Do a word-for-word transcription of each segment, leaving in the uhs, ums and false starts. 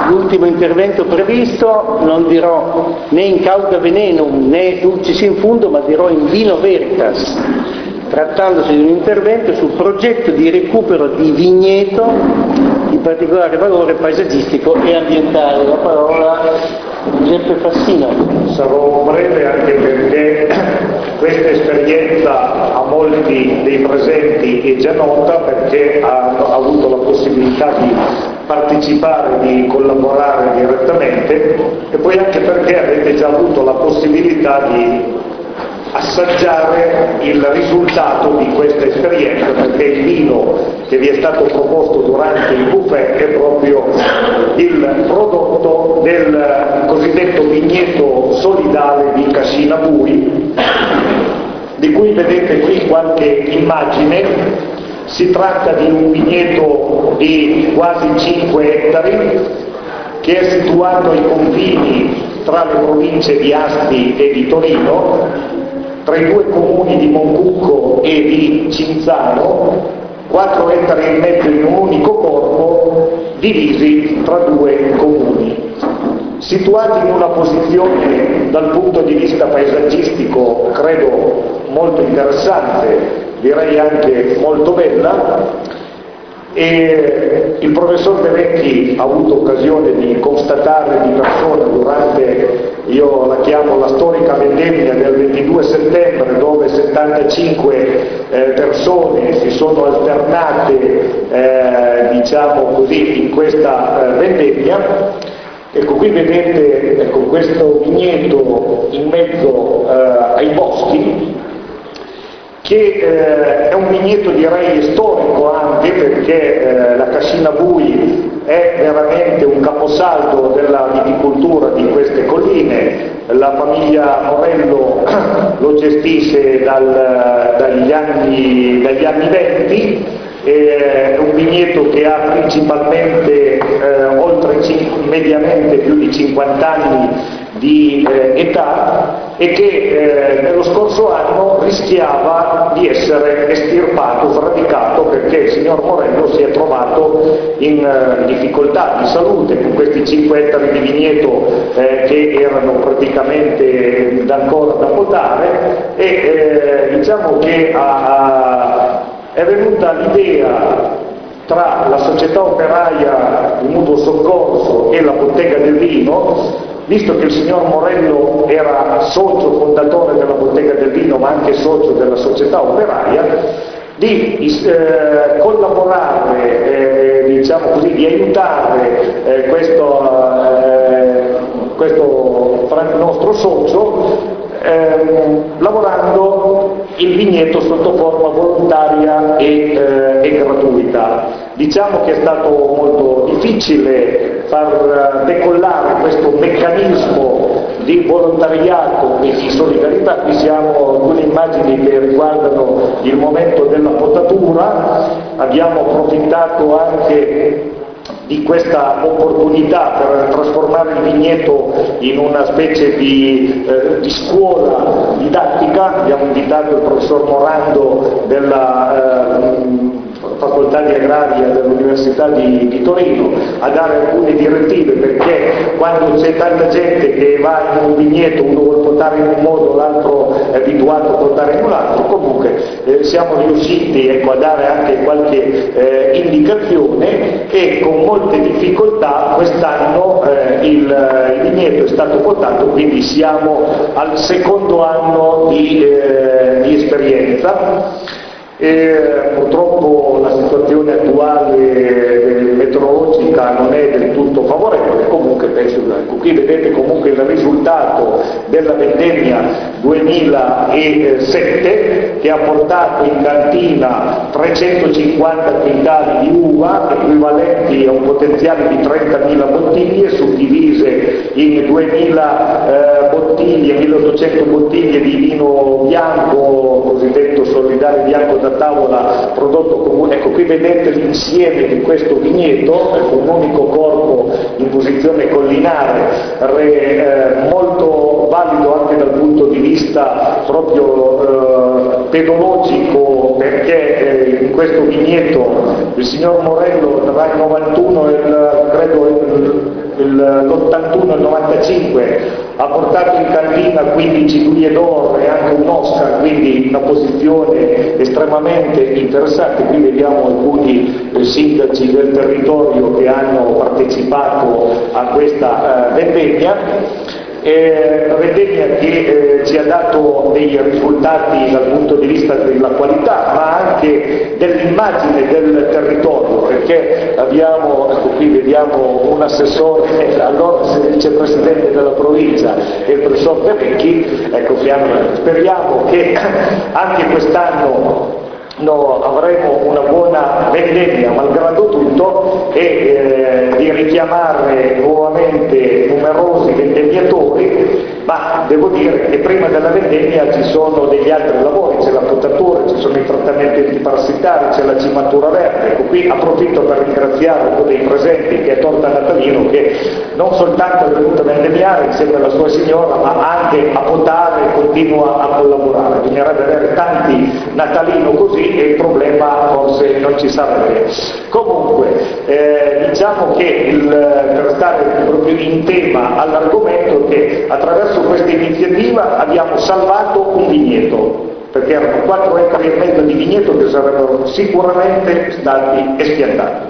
l'ultimo intervento previsto, non dirò né in cauda venenum né dulcis in fundo, ma dirò in vino veritas, trattandosi di un intervento sul progetto di recupero di vigneto di particolare valore paesaggistico e ambientale. La parola a Giuseppe Fassino. Sarò breve anche perché questa esperienza a molti dei presenti è già nota, perché hanno avuto la possibilità di partecipare, di collaborare direttamente, e poi anche perché avete già avuto la possibilità di assaggiare il risultato di questa esperienza, perché il vino che vi è stato proposto durante il buffet è proprio il prodotto del cosiddetto vigneto solidale di Cascina Bui, di cui vedete qui qualche immagine. Si tratta di un vigneto di quasi cinque ettari che è situato ai confini tra le province di Asti e di Torino, tra i due comuni di Moncucco e di Cinzano, quattro ettari e mezzo in un unico corpo, divisi tra due comuni. Situati in una posizione dal punto di vista paesaggistico, credo molto interessante, direi anche molto bella, e il professor De Vecchi ha avuto occasione di constatare di persona durante, io la chiamo la storica vendemmia del ventidue settembre, dove settantacinque eh, persone si sono alternate eh, diciamo così in questa eh, vendemmia. Ecco, qui vedete ecco, questo vigneto in mezzo eh, ai boschi, che eh, è un vigneto direi storico anche perché eh, la Cascina Bui è veramente un caposaldo della viticoltura di queste colline. La famiglia Morello lo gestisce dal, dagli, anni, dagli anni venti, è un vigneto che ha principalmente eh, oltre mediamente più di cinquanta anni di eh, età, e che eh, nello scorso anno rischiava di essere estirpato, sradicato, perché il signor Morello si è trovato in eh, difficoltà di salute con questi cinque ettari di vigneto eh, che erano praticamente ancora da potare, e eh, diciamo che ha, è venuta l'idea tra la società operaia di mutuo soccorso e la bottega del vino, visto che il signor Morello era socio fondatore della bottega del vino ma anche socio della società operaia, di eh, collaborare, eh, diciamo così, di aiutare eh, questo, eh, questo nostro socio eh, lavorando il vigneto sotto forma volontaria e, eh, e gratuita. Diciamo che è stato molto difficile far decollare questo meccanismo di volontariato e di solidarietà. Qui siamo alcune immagini che riguardano il momento della potatura. Abbiamo approfittato anche di questa opportunità per trasformare il vigneto in una specie di, eh, di scuola didattica. Abbiamo invitato il professor Morando della eh, facoltà di agraria dell'Università di, di Torino a dare alcune direttive, perché quando c'è tanta gente che va in un vigneto, uno vuole portare in un modo, l'altro è abituato a portare in un altro, comunque eh, siamo riusciti ecco, a dare anche qualche eh, indicazione, e con molte difficoltà quest'anno eh, il, il vigneto è stato votato, quindi siamo al secondo anno di, eh, di esperienza. E purtroppo la situazione attuale meteorologica non è del tutto favorevole, comunque penso che qui vedete comunque il risultato della vendemmia duemilasette, che ha portato in cantina trecentocinquanta quintali di uva equivalenti a un potenziale di trentamila bottiglie, suddivise in duemila eh, bottiglie, milleottocento bottiglie di vino bianco, cosiddetto solidale bianco da tavola, prodotto comune. Ecco, qui vedete l'insieme di questo vigneto, ecco, un unico corpo in posizione collinare, re, eh, molto valido anche dal punto di vista proprio eh, pedologico, perché eh, in questo vigneto il signor Morello tra il novantuno e il, credo il, il, l'ottantuno e il novantacinque ha portato in cantina quindici Louis d'Or e anche un Oscar, quindi una posizione estremamente interessante. Qui vediamo alcuni eh, sindaci del territorio che hanno partecipato a questa eh, vendemmia. Eh, la vendemmia che eh, ci ha dato dei risultati dal punto di vista della qualità, ma anche dell'immagine del territorio, perché abbiamo, ecco qui vediamo un assessore, allora vicepresidente della provincia e il professor De Vecchi, ecco, speriamo che anche quest'anno no, avremo una buona vendemmia malgrado tutto, e eh, di richiamare nuovamente numerosi vendemmiatori, ma devo dire che prima della vendemmia ci sono degli altri lavori, c'è la potatura, ci sono i trattamenti antiparassitari, c'è la cimatura verde. Ecco, qui approfitto per ringraziare uno dei presenti, che è Torta Natalino, che non soltanto è venuto a vendemmiare insieme alla sua signora, ma anche a potare e continua a collaborare. Bisognerebbe avere tanti Natalino così e il problema forse non ci sarebbe. Comunque, eh, diciamo che il, per stare proprio in tema all'argomento, che attraverso questa iniziativa abbiamo salvato un vigneto, perché erano quattro ettari e mezzo di vigneto che sarebbero sicuramente stati espiantati.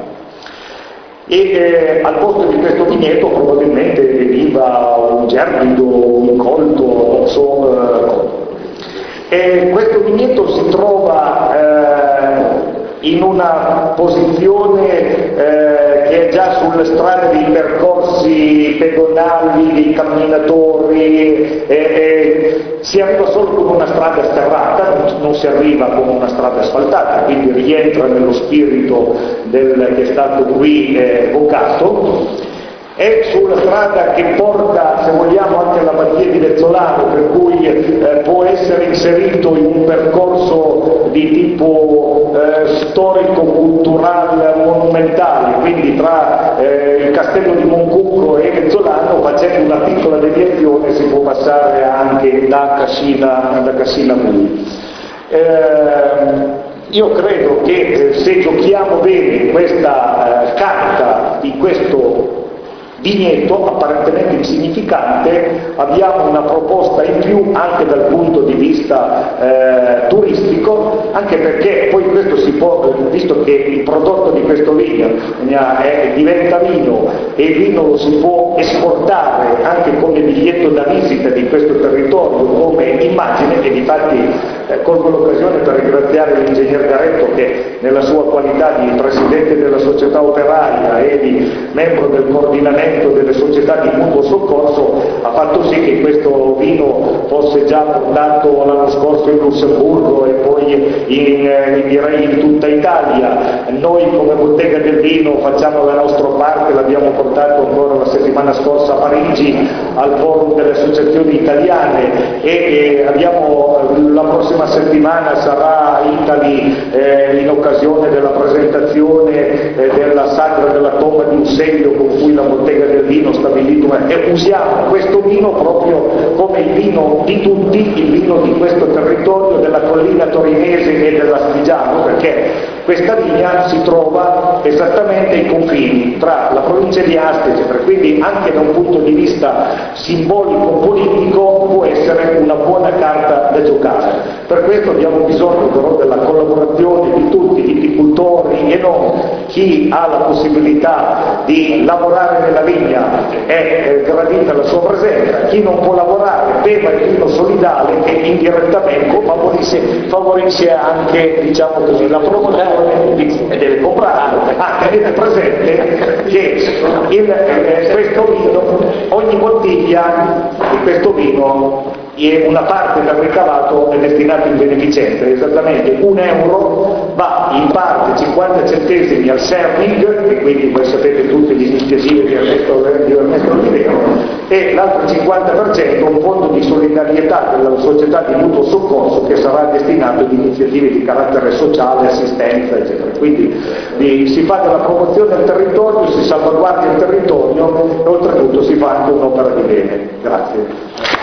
E eh, al posto di questo vigneto probabilmente veniva un gerbido, un colto, non so. Eh, e questo vigneto si trova eh, in una posizione eh, che è già sulle strade dei percorsi pedonali, dei camminatori, eh, eh, si arriva solo con una strada sterrata, non si arriva con una strada asfaltata, quindi rientra nello spirito del, che è stato qui eh, evocato. È sulla strada che porta, se vogliamo, anche all'Abbazia di Vezzolano, per cui eh, può essere inserito in un percorso di tipo eh, storico-culturale monumentale, quindi tra eh, il castello di Moncucco e Vezzolano, facendo una piccola deviazione si può passare anche da Cascina, da Cascina Muli. Eh, io credo che eh, se giochiamo bene questa eh, carta di questo vigneto apparentemente insignificante, abbiamo una proposta in più anche dal punto di vista eh, turistico, anche perché poi questo si può, visto che il prodotto di questo vino è, diventa vino e il vino lo si può esportare anche come biglietto da visita di questo territorio, come immagine, e difatti eh, colgo l'occasione per ringraziare l'ingegner Garetto che nella sua qualità di presidente della società operaia e di membro del coordinamento delle società di mutuo soccorso ha fatto sì che questo vino fosse già portato l'anno scorso in Lussemburgo e poi in, eh, direi in tutta Italia. Noi come Bottega del Vino facciamo la nostra parte, l'abbiamo portato ancora la settimana scorsa a Parigi al forum delle associazioni italiane e, e abbiamo, la prossima settimana sarà Italy eh, in occasione della presentazione eh, della Sagra della Tomba di Usseglio, con cui la Bottega del Vino stabilito, e usiamo questo vino proprio come il vino di tutti, il vino di questo territorio della collina torinese e dell'Astigiano, perché questa vigna si trova esattamente ai confini tra la provincia di Asti, quindi anche da un punto di vista simbolico-politico può essere una buona carta da giocare. Per questo abbiamo bisogno però della collaborazione di tutti, viticoltori e non, chi ha la possibilità di lavorare nella vigna è gradita la sua presenza, chi non può lavorare beva il vino solidale che indirettamente favorisce, favorisce anche, diciamo così, la promozione e deve comprare. Ah, tenete presente che il, eh, questo vino, ogni bottiglia di questo vino, una parte del ricavato è destinato in beneficenza, esattamente un euro va in parte cinquanta centesimi al Sernig, e quindi voi sapete tutte le iniziative di Ernesto, di Ernesto Olivero, e l'altro cinquanta per cento un fondo di solidarietà della società di mutuo soccorso che sarà destinato ad iniziative di carattere sociale, assistenza, eccetera. Quindi di, si fa della promozione del territorio, si salvaguardia il territorio e oltretutto si fa anche un'opera di bene. Grazie.